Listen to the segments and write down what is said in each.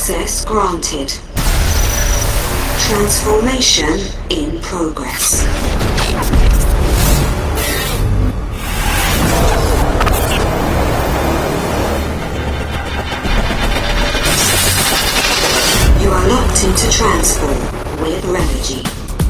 Access granted. Transformation in progress. You are locked into Transform with Renogy.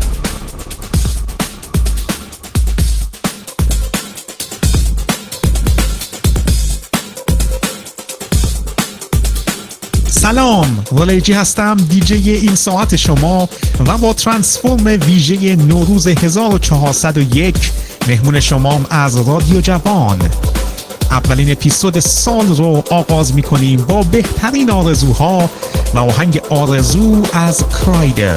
سلام، رلیجی هستم، دیجی این ساعت شما و با ترانسفورم ویژه نوروز 1401 مهمون شمام از رادیو جوان. اولین اپیزود سال رو آغاز میکنیم با بهترین آرزوها و آهنگ آرزو از کرایدل.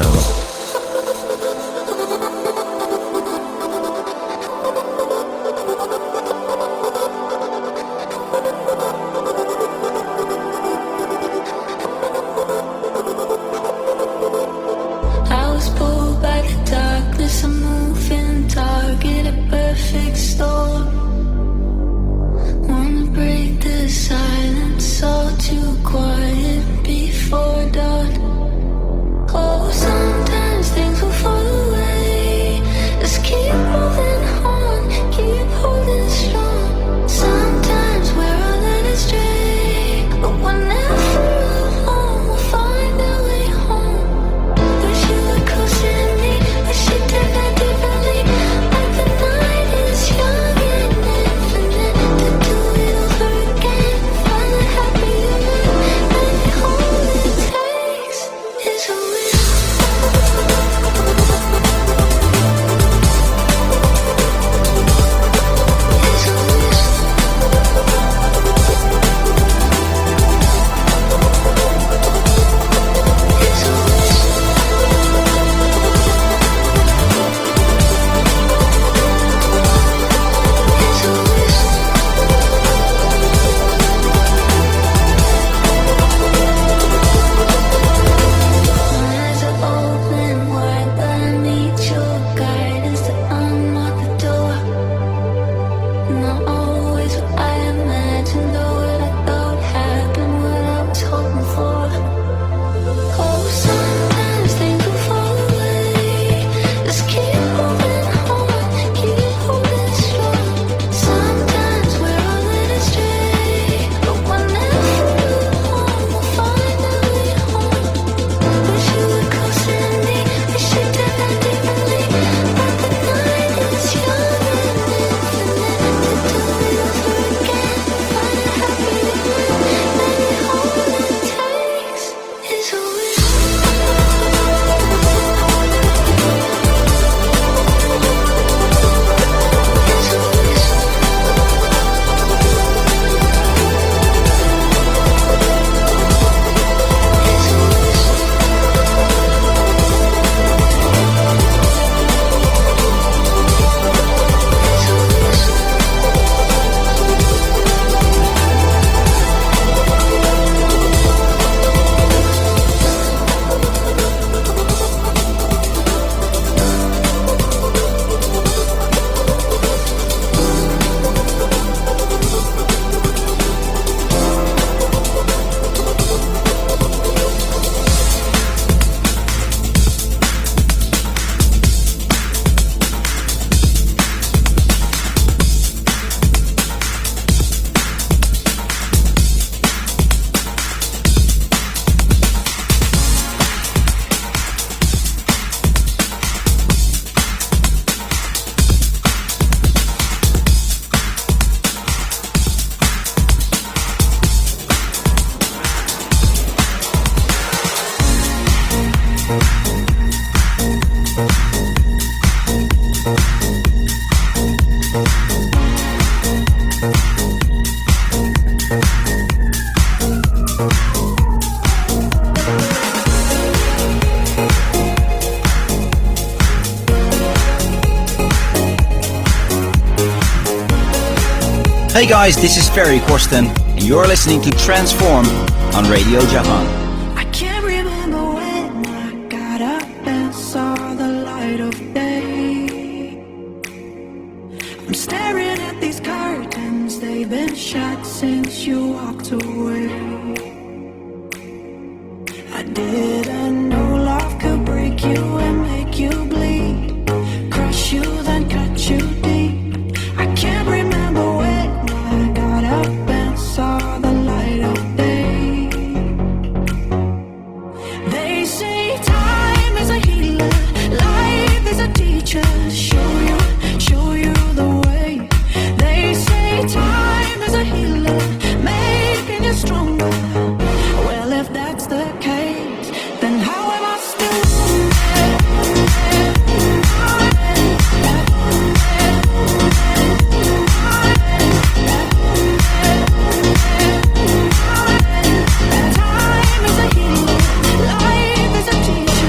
Hey guys, this is Ferry Corsten, and you're listening to Transform on Radio Jahan. I can't remember when I got up and saw the light of day. I'm staring at these curtains, they've been shut since you walked away. Didn't know love could break you and make you bleed, crush you then cut you deep. I can't remember when I got up and saw the light of day. They say time is a healer, life is a teacher, show you the way. They say time is a healer, making you stronger. Well, if that's the case, then how am I still time is a healer, life is a teacher.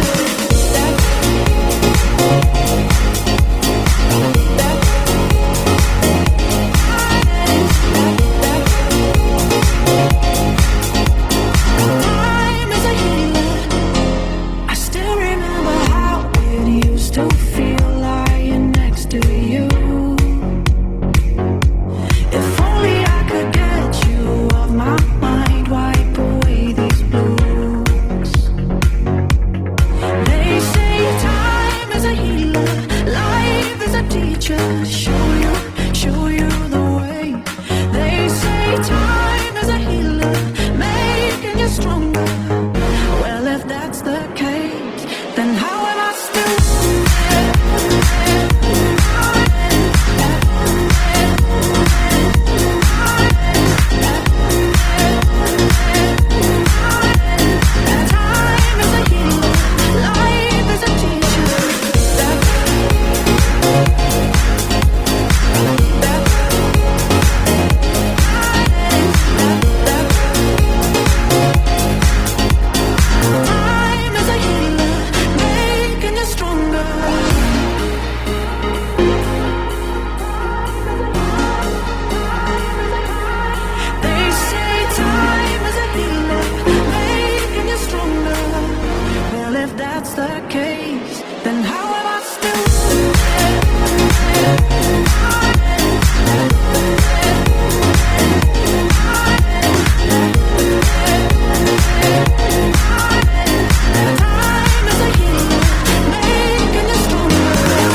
Time is a healer. I still remember how it used to feel lying next to you. If only I could get you off my mind, wipe away these blues. They say time is a healer, life is a teacher, show you the way. They say time is a healer, making you stronger. Well, if that's the case, then how am I still time is a healer, life is a teacher. Time is a healer, making you stronger. They say time is a healer, making you stronger. Well, if that's the case, then how am I still time is a healer, making you stronger.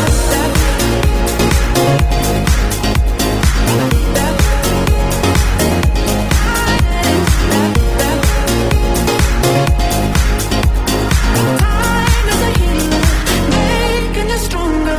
Time is a healer, making you stronger.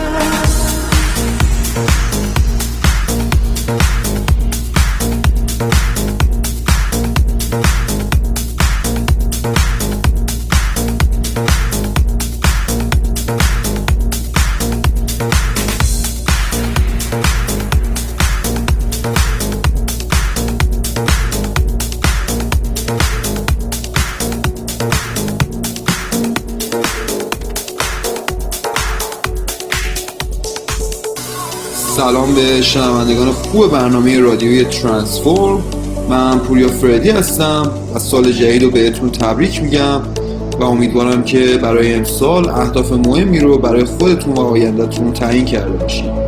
سلام به شنوندگان خوب برنامه رادیویی ترانسفورم. من پوریا فردی هستم و سال جدید رو بهتون تبریک میگم و امیدوارم که برای امسال اهداف مهمی رو برای خودتون و آینده‌تون تعیین کرده باشید.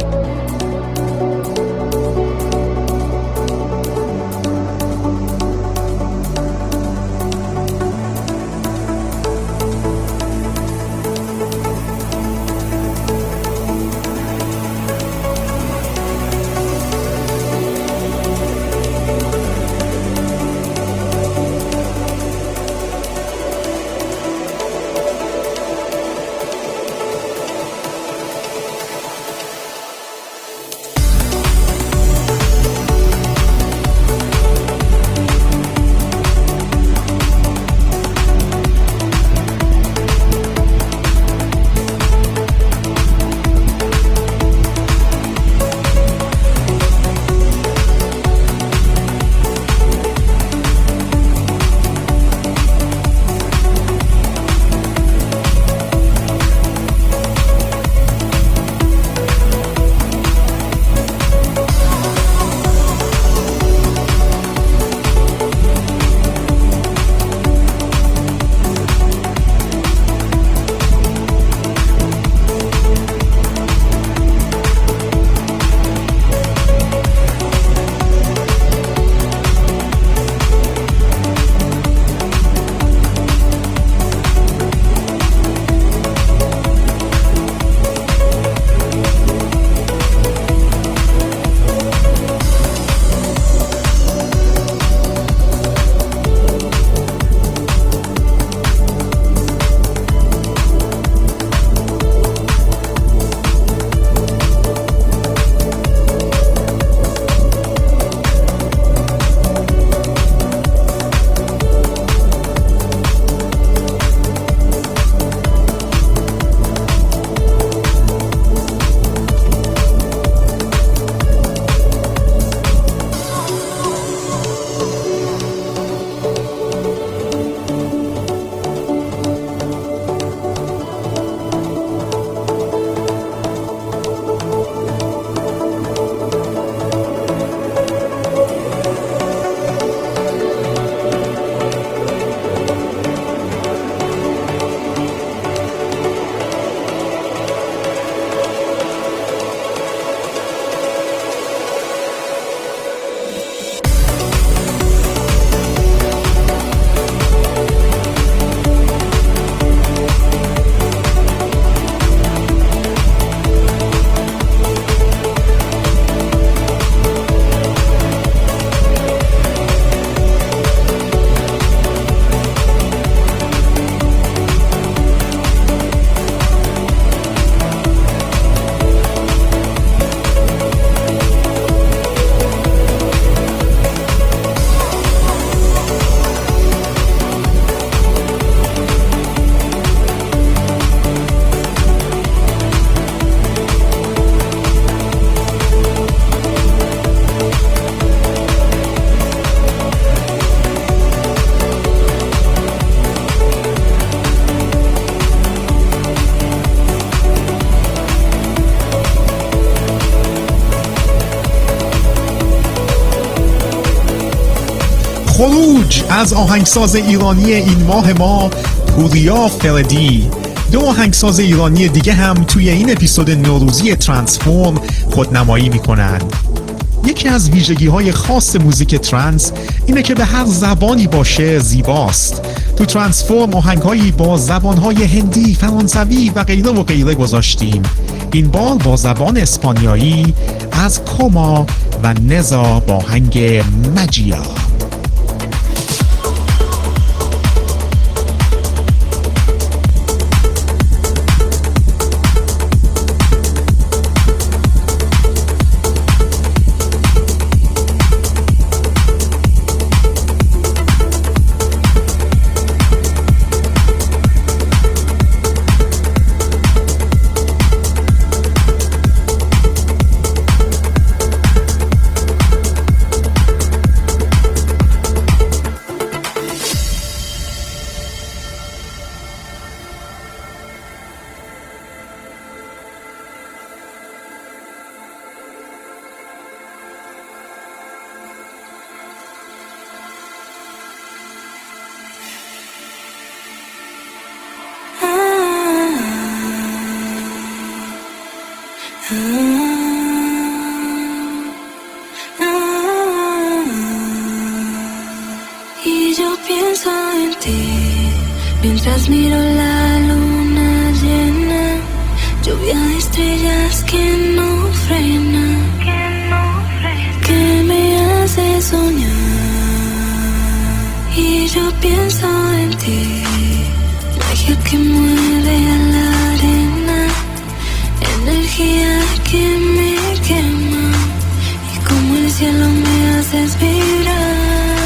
خروج از آهنگساز ایرانی این ماه ما پوریا فردی. دو آهنگساز ایرانی دیگه هم توی این اپیزود نوروزی ترانسفورم خودنمایی میکنن. یکی از ویژگی‌های خاص موزیک ترانس اینه که به هر زبانی باشه زیباست. تو ترانسفورم آهنگ‌هایی با زبان‌های هندی، فرانسوی و غیره گذاشتیم. این بار با زبان اسپانیایی از کوما و نزا با آهنگ ماجیا. Y yo pienso en ti mientras miro la luna llena, lluvia de estrellas que no frena, que me hace soñar. Y yo pienso en ti, magia que mueve a la arena, energía que me quema y como el cielo me haces vibrar.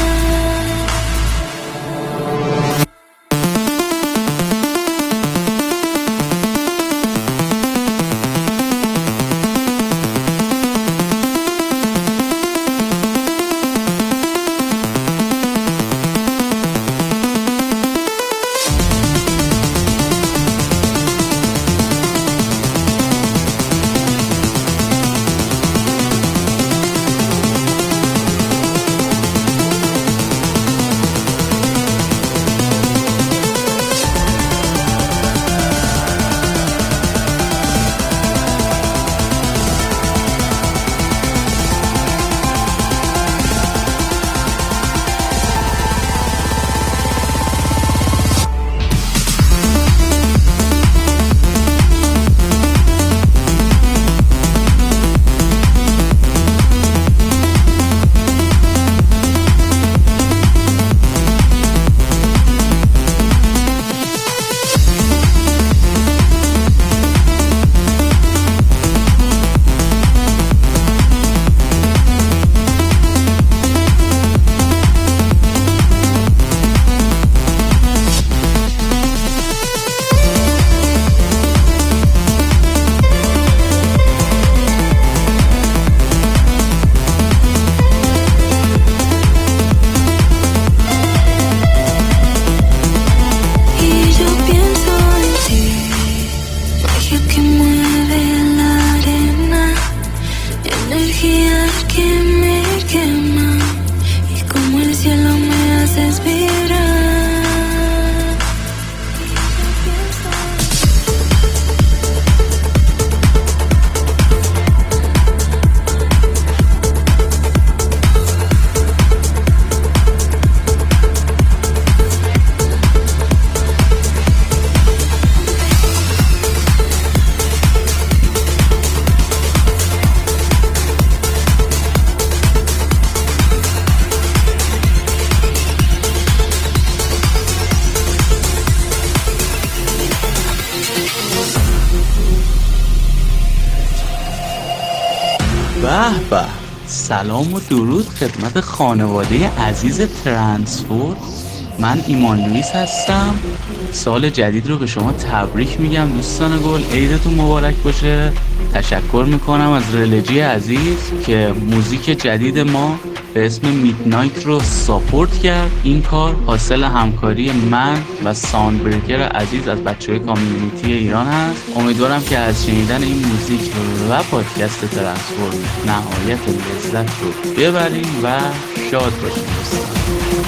به به، سلام و درود خدمت خانواده عزیز ترانسفورم. من ایمان لوئیس هستم. سال جدید رو به شما تبریک میگم دوستان گل. عیدتون مبارک باشه. تشکر میکنم از ریلیجی عزیز که موزیک جدید ما به اسم میدنایت رو ساپورت کرد. این کار حاصل همکاری من و ساوندبریکر عزیز از بچه‌های کامیونیتی ایران هست. امیدوارم که از شنیدن این موزیک و پادکست ترانسفورم نهایت لذت رو ببریم و شاد باشین دوستان.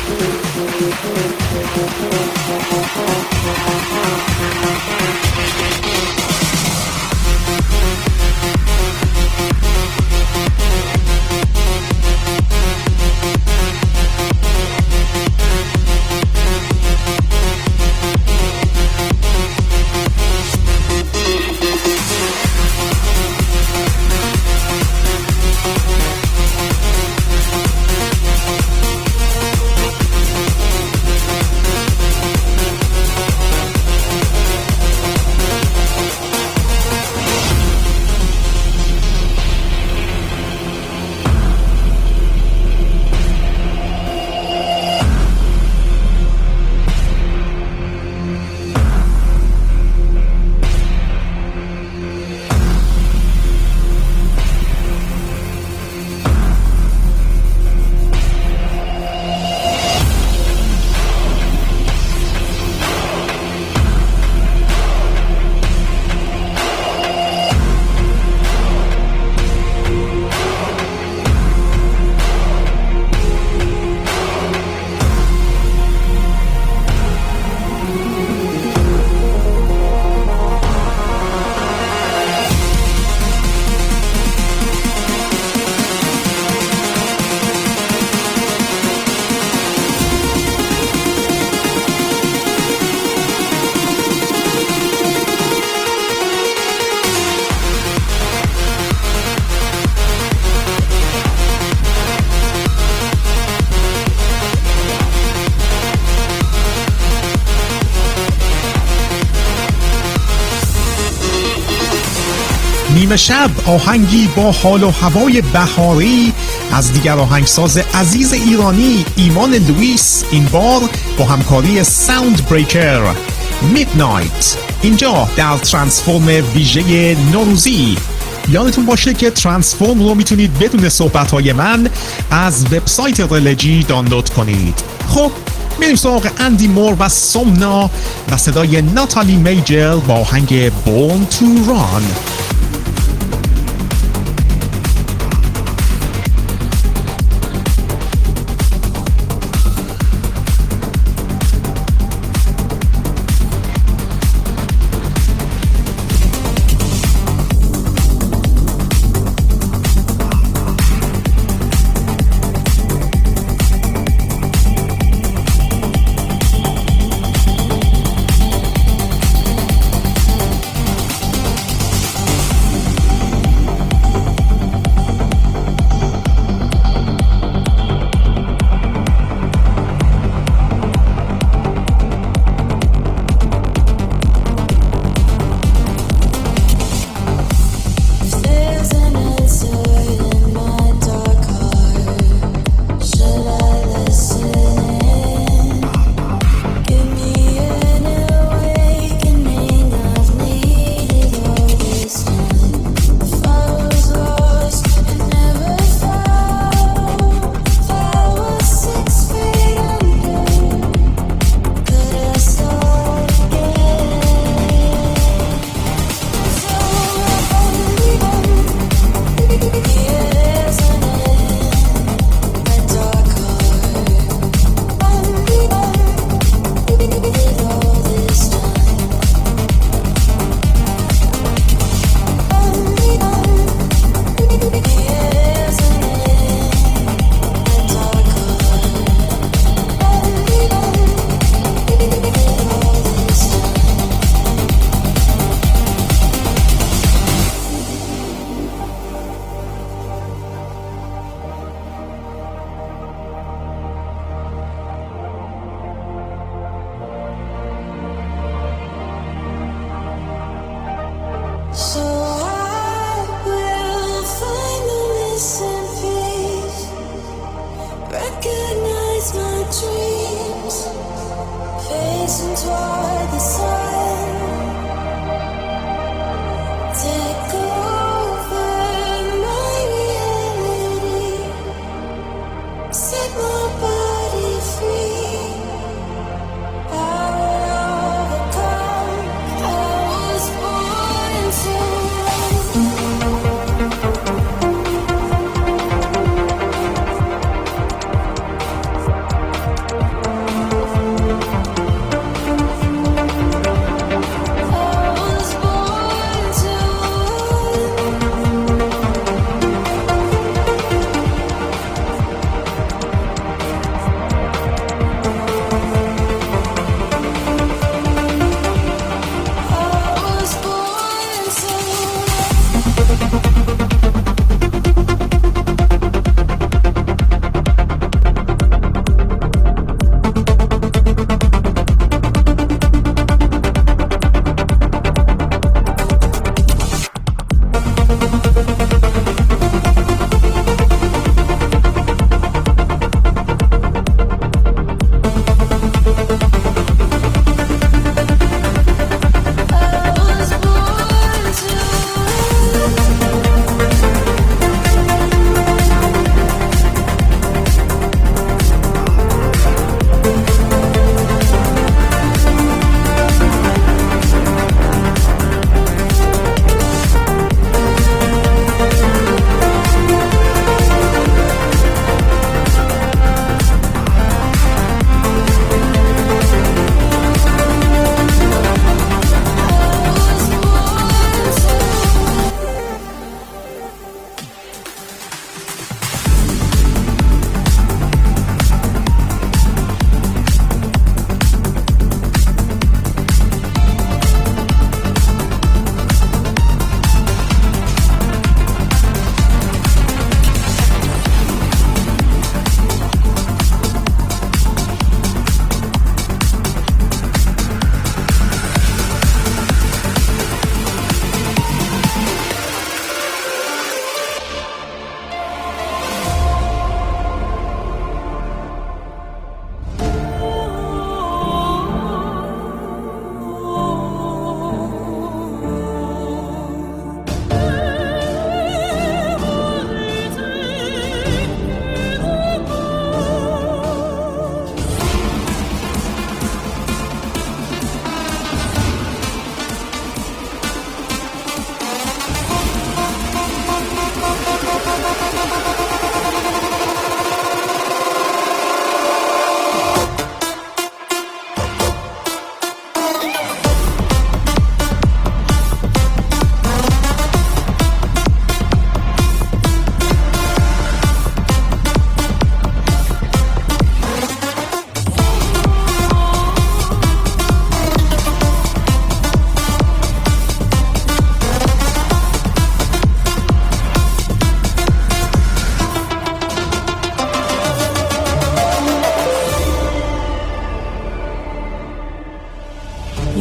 نیمه شب آهنگی با حال و هوای بهاری از دیگر آهنگساز عزیز ایرانی ایمان لوئیس، این بار با همکاری ساوند بریکر. میدنایت اینجا در ترانسفورم ویژه نوروزی. یادتون باشه که ترانسفورم رو میتونید بدون صحبت‌های من از وبسایت رلجی دانلود کنید. خب میریم سراغ اندی مور و سومنا و صدای ناتالی میجر با آهنگ Born to Run.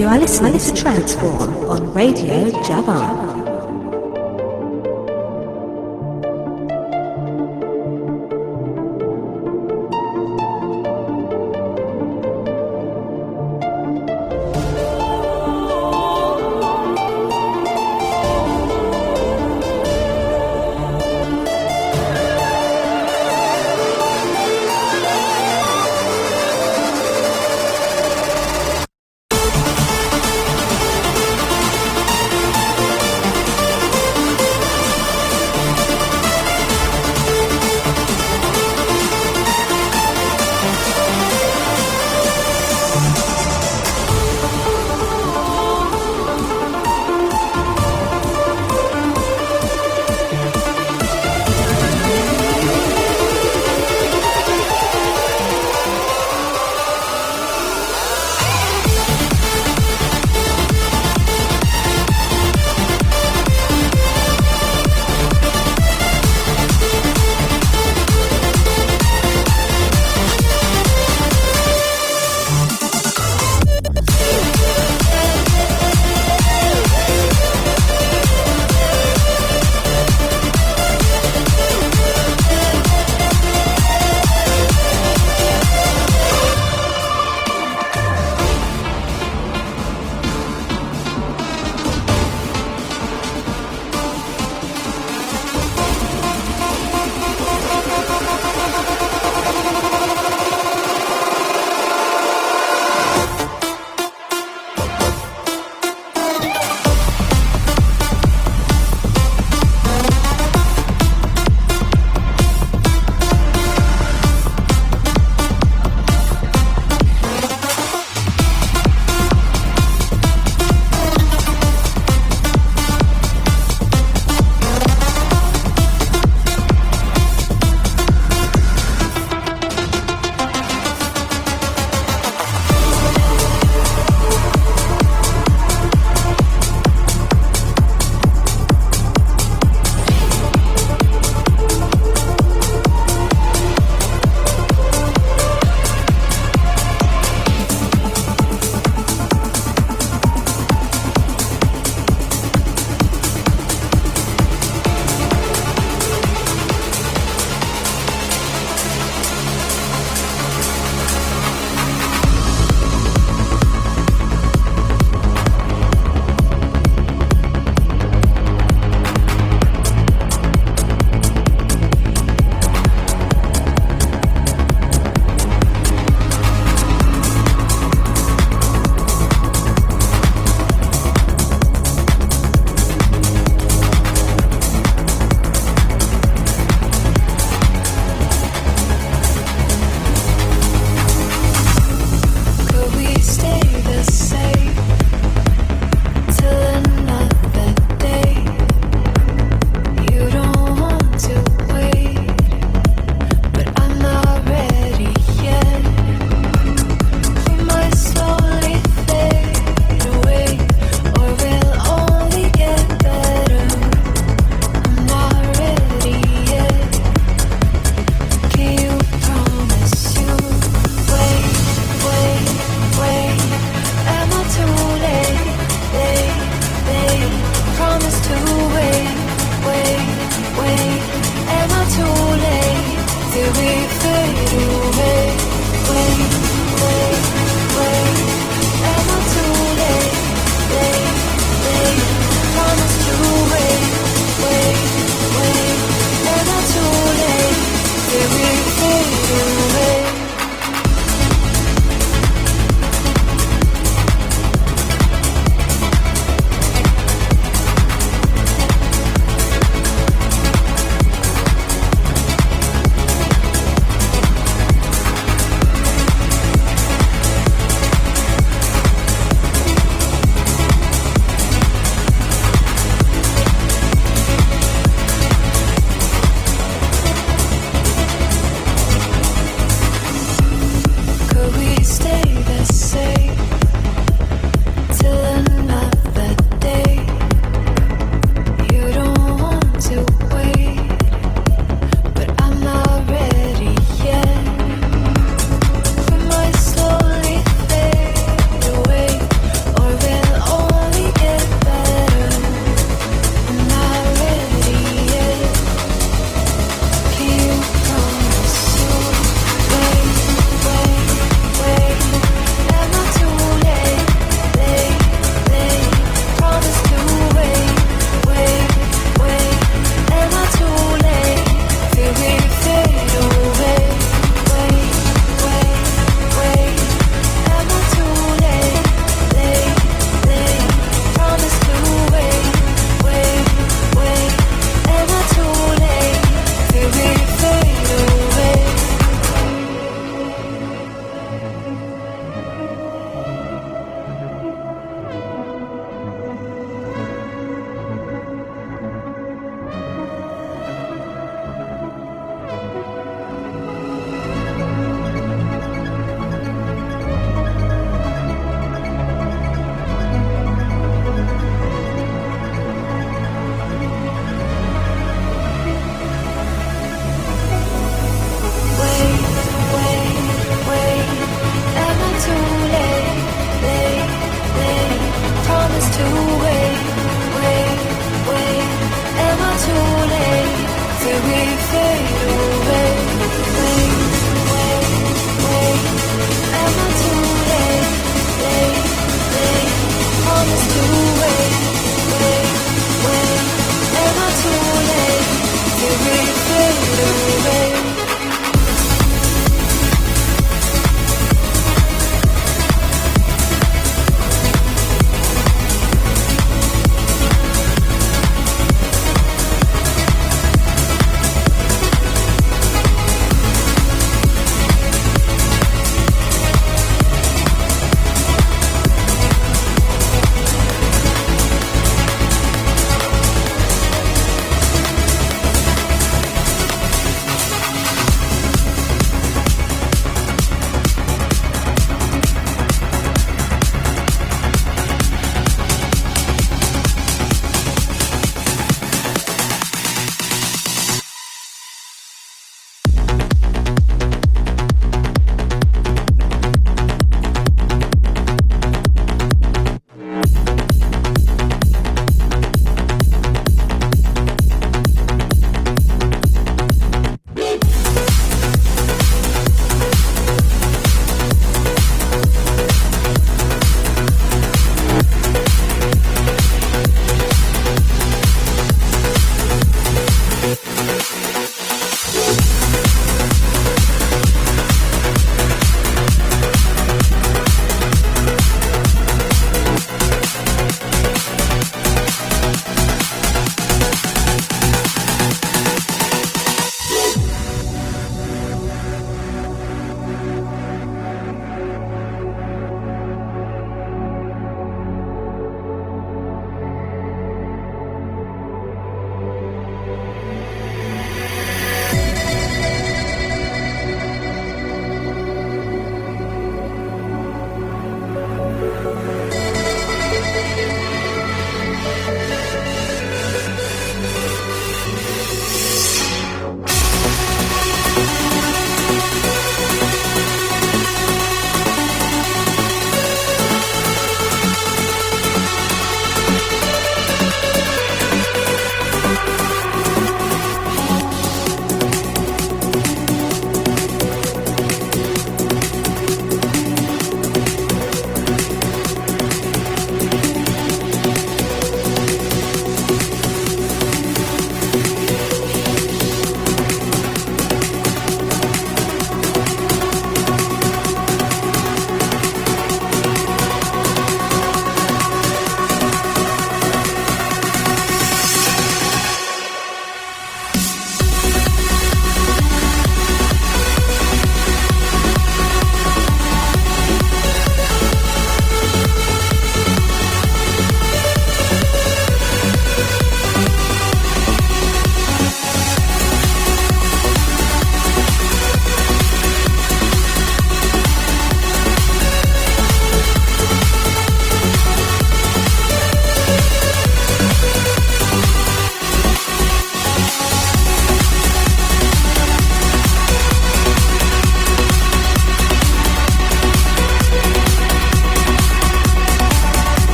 You are listening to Transform on Radio Javan.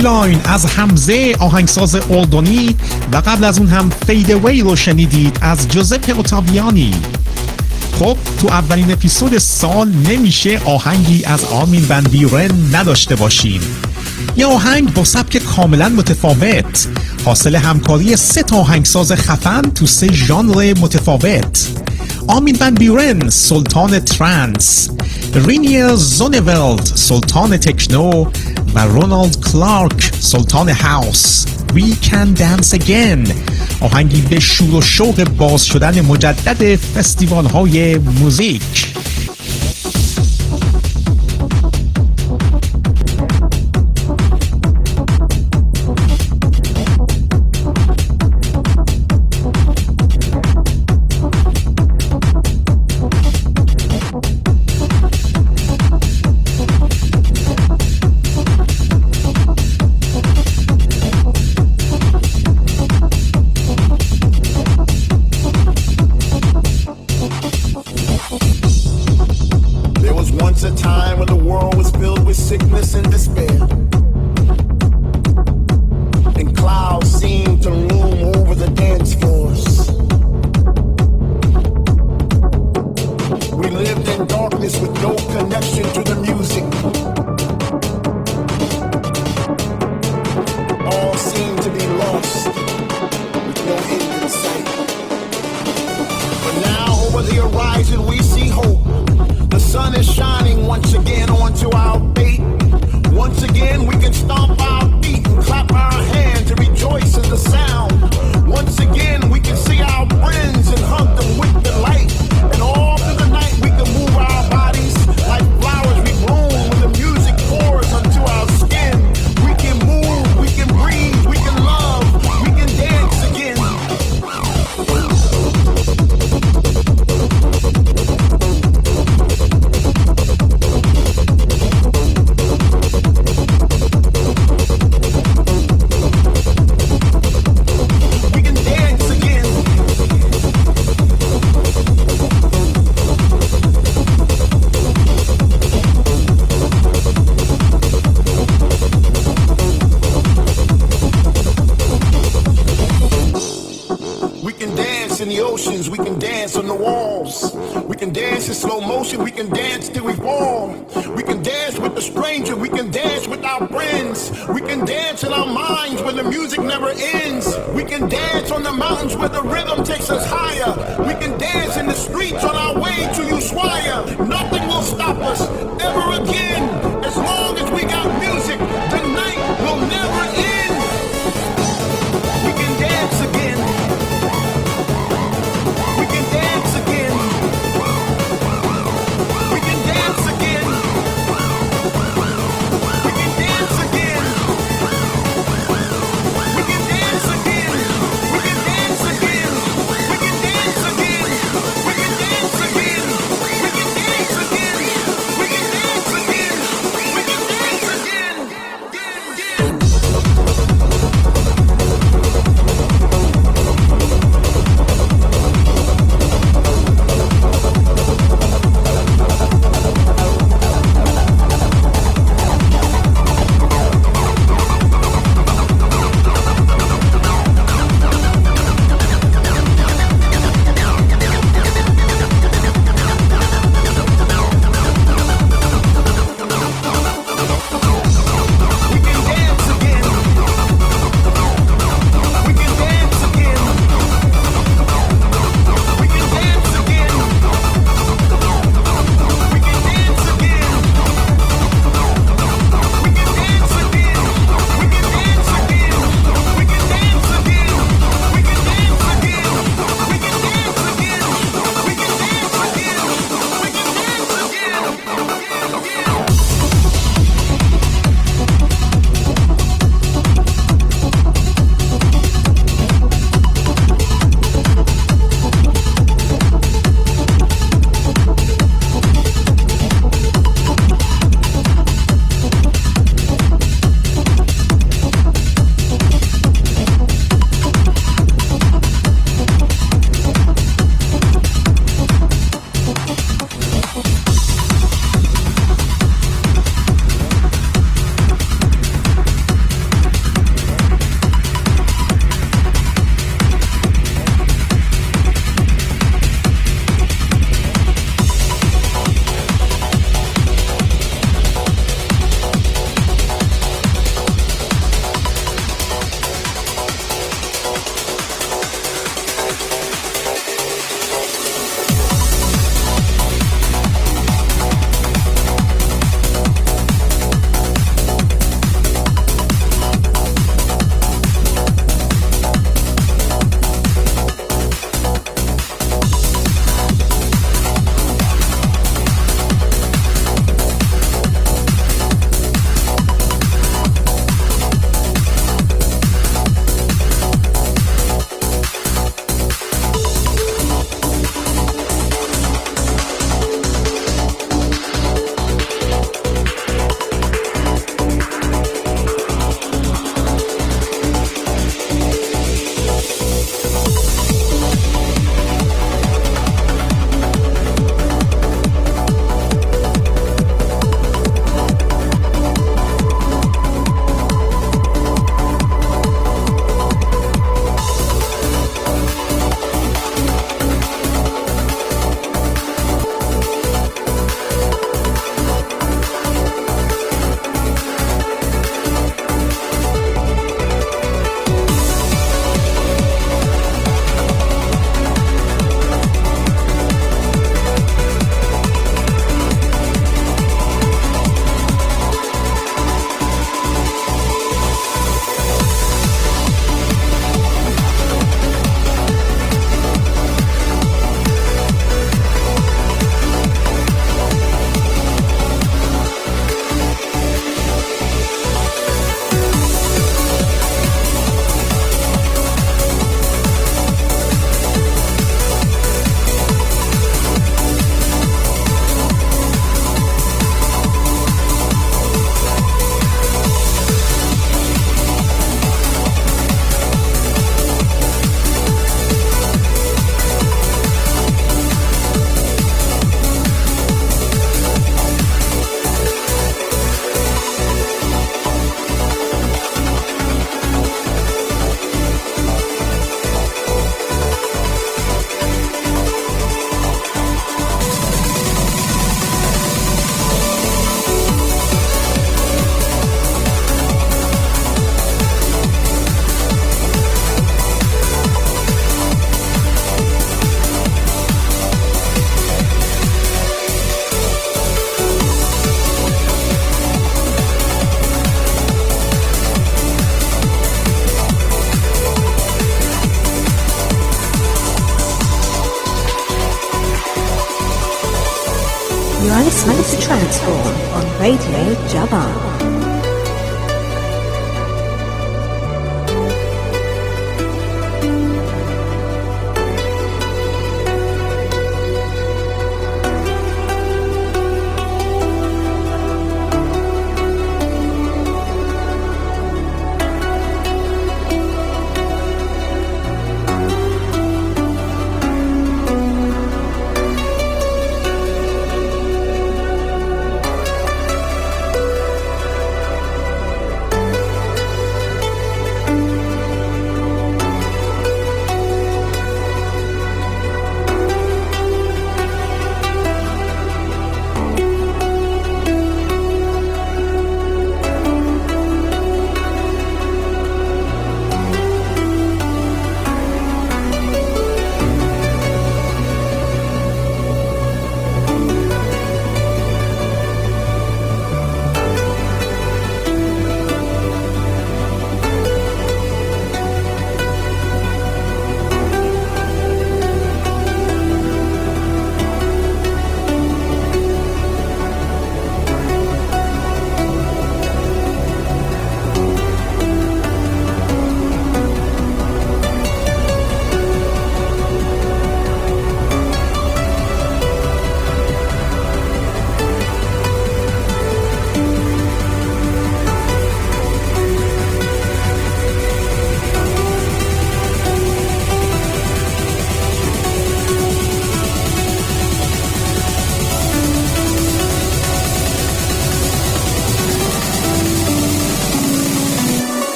Skyline از حمزه آهنگساز اردنی و قبل از اون هم فید اوی رو شنیدید از جوزپه اوتاویانی. خب تو اولین اپیزود سال نمیشه آهنگی از آرمین ون بیورن نداشته باشیم. یه آهنگ با سبک کاملا متفاوت، حاصل همکاری 3 آهنگساز خفن تو 3 ژانر متفاوت. آرمین ون بیورن سلطان ترانس، رینیر زونولد سلطان تکنو و رونالد کلارک سلطان هاوس. We Can Dance Again، آهنگی به شور و شوق باز شدن مجدد فستیوال های موزیک. We can dance again. listening to Transform on Radio Javan.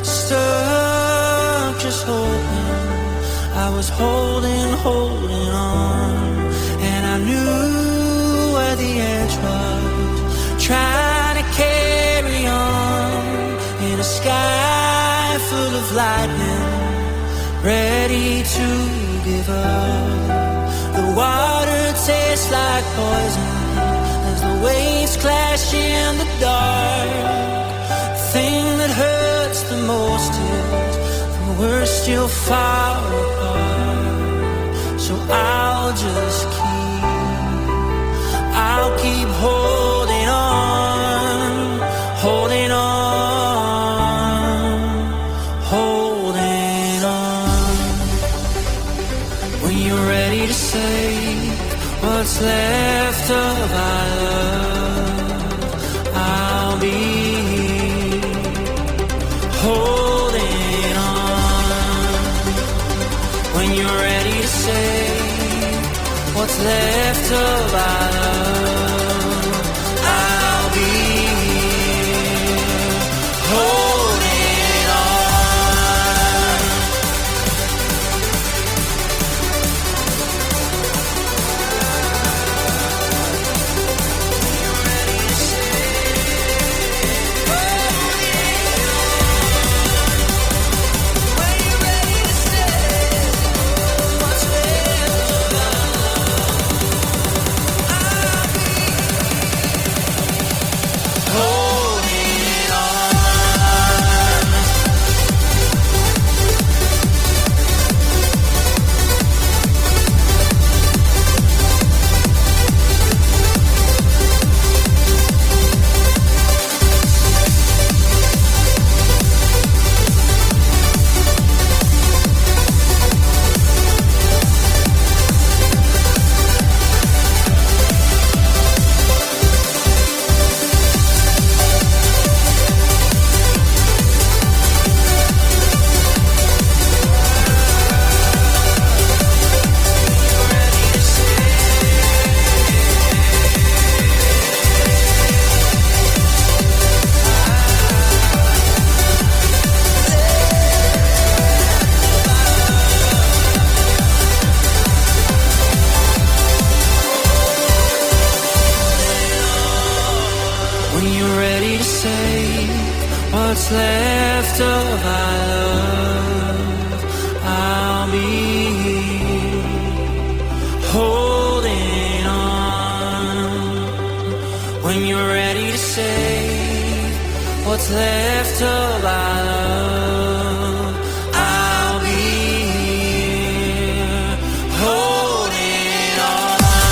stuck, just hoping. I was holding on, and I knew where the edge was. Trying to carry on in a sky full of lightning, ready to give up. The water tastes like poison as the waves clash in the dark. The thing that hurts the most is we're still far apart. So I'll keep holding on, holding on, holding on. When you're ready to say what's left of our love, I'll be holding on. When you're ready to say what's left of our love, I'll be holding on. You're ready to say when you're ready to say what's left of our love, I'll be holding on. When you're ready to say what's left of our love, I'll be holding on. When you're ready to say what's left of our love, I'll be holding on.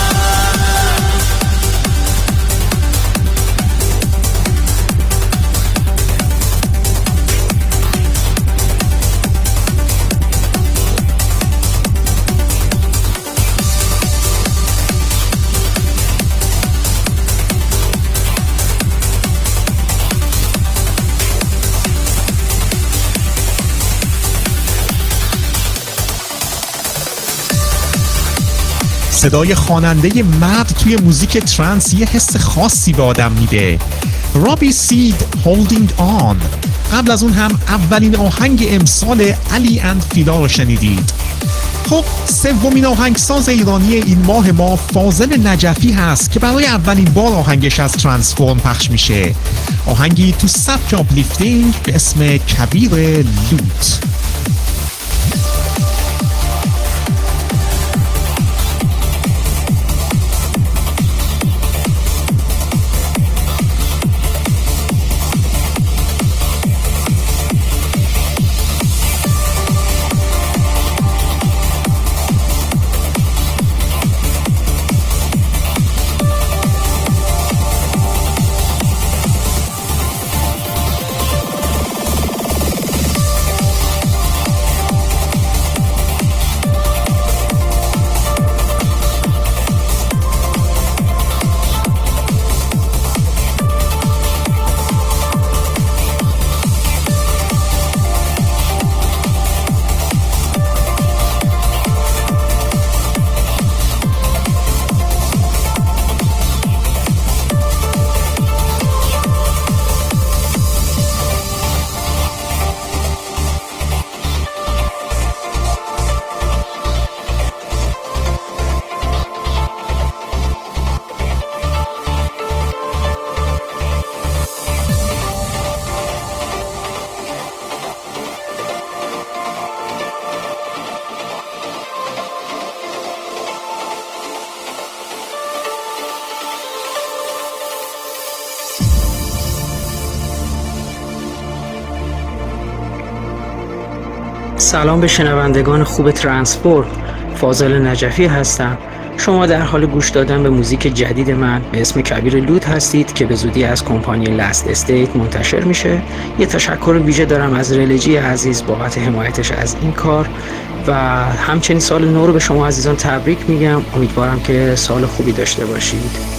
صدای خواننده مرد توی موزیک ترنس یه حس خاصی به آدم میده. رابی سید هولدینگ آن. قبل از اون هم اولین آهنگ امسال علی اند فیلا رو شنیدید. خب سومین آهنگساز ایرانی این ماه ما فاضل نجفی هست که برای اولین بار آهنگش از ترانسفورم پخش میشه. آهنگی تو سبک آپلیفتینگ به اسم کبیر لوت. سلام به شنوندگان خوب ترانسفورم. فاضل نجفی هستم. شما در حال گوش دادن به موزیک جدید من به اسم کبیر لود هستید که به زودی از کمپانی لاست استیت منتشر میشه. یه تشکر ویژه دارم از ریلیجی عزیز بابت حمایتش از این کار و همچنین سال نو رو به شما عزیزان تبریک میگم. امیدوارم که سال خوبی داشته باشید.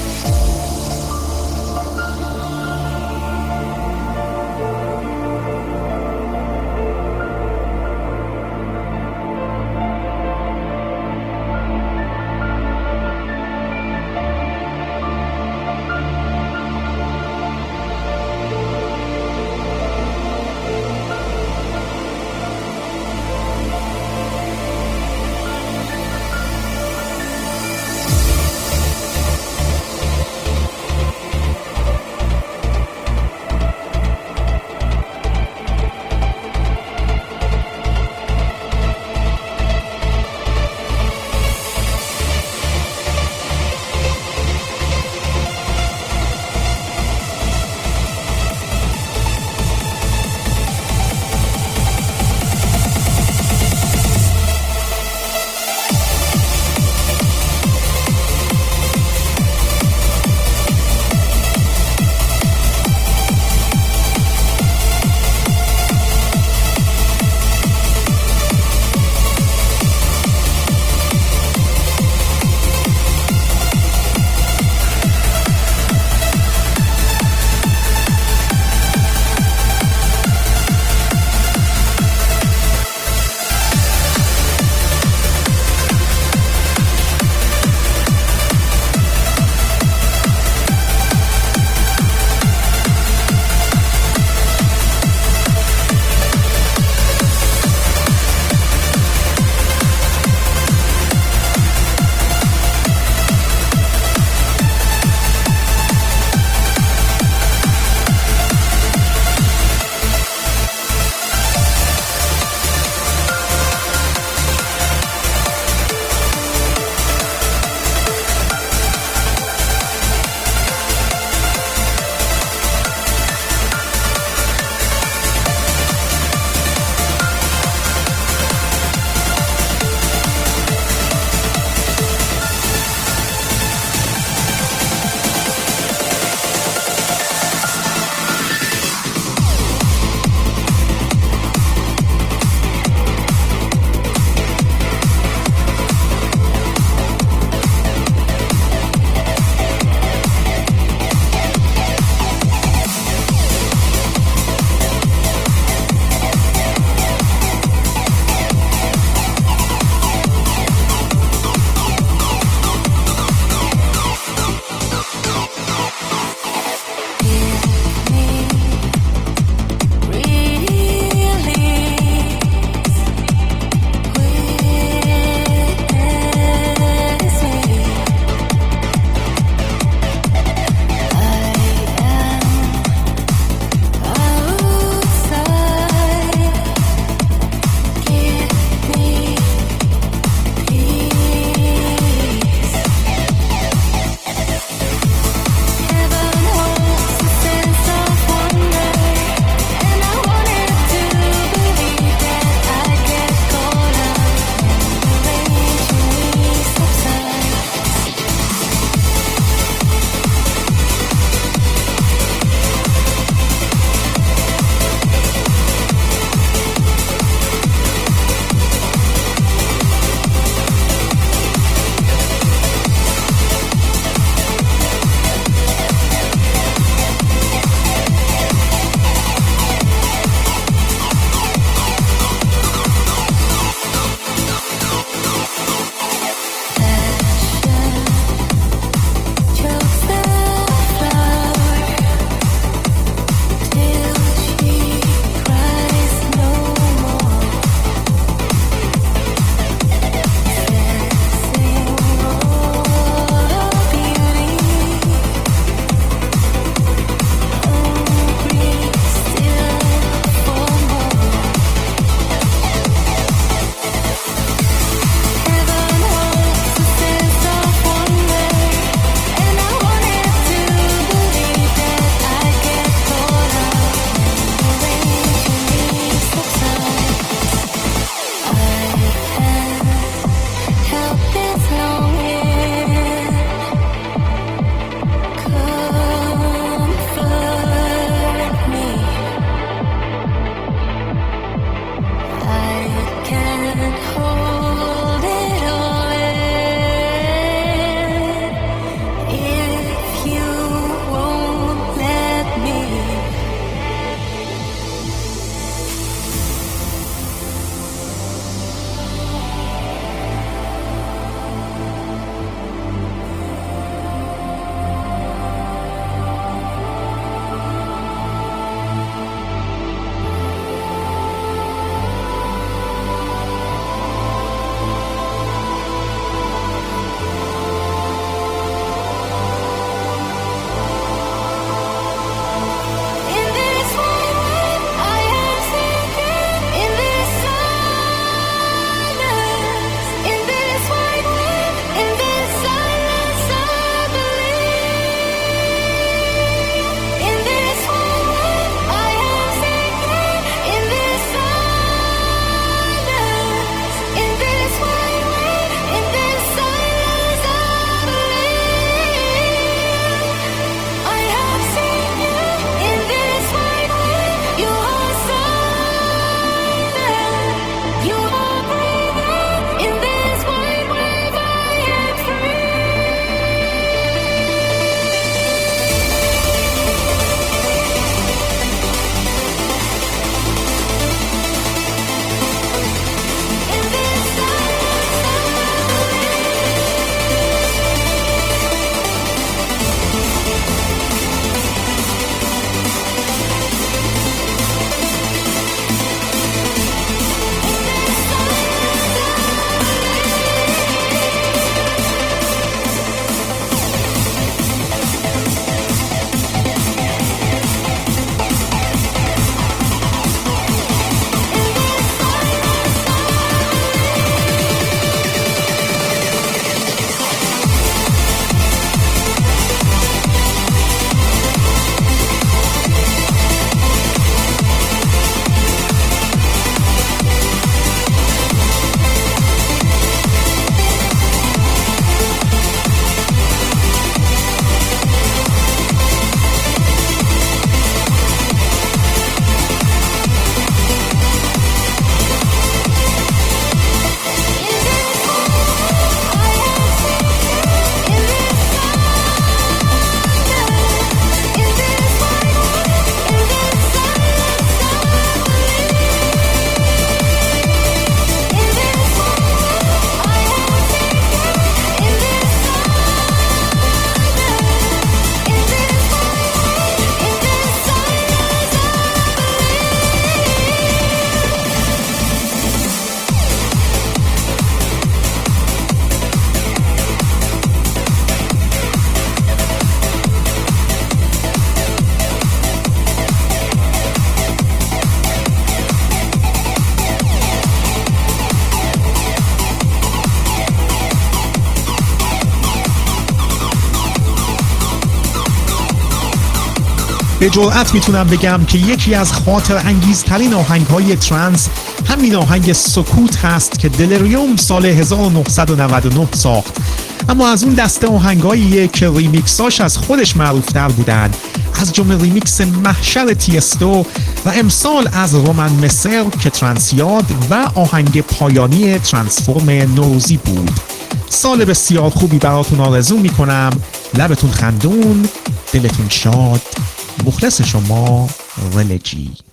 به جرئت میتونم بگم که یکی از خاطر انگیزترین آهنگ‌های ترنس همین آهنگ سکوت هست که دلریوم سال 1999 ساخت، اما از اون دسته آهنگاییه که ریمیکساش از خودش معروفتر بودن، از جمله ریمیکس محشر تیستو و امسال از رومن مسر که ترنسیاد و آهنگ پایانی ترانسفورم نوروزی بود. سال بسیار خوبی براتون آرزو میکنم. لبتون خندون، دلتون شاد. مخلص شما، ولجی.